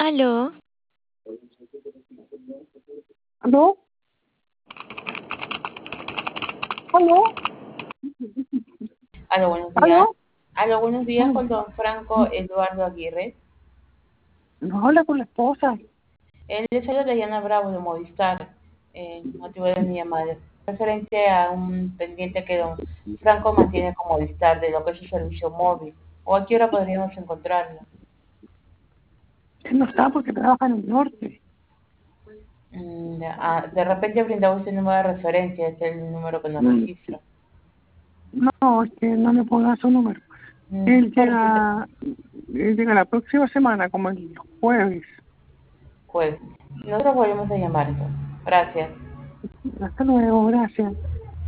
Aló, ¿Aló? ¿Aló? Aló, buenos días. ¿Aló? Aló, buenos días Mm, con don Franco Eduardo Aguirre. No habla con la esposa. Les saluda Diana Bravo de Movistar, motivo de mi llamada, referente a un pendiente que don Franco mantiene con Movistar de lo que es su servicio móvil. ¿O a qué hora podríamos encontrarlo? Él no está porque trabaja en el norte. De repente brindaba usted el número de referencia, este es el número que nos Mm, registra. No, es que no le ponga su número. Él Por eso, llega, él llega la próxima semana, como el jueves. pues, nosotros volvemos a llamar entonces. Gracias. Hasta luego, gracias.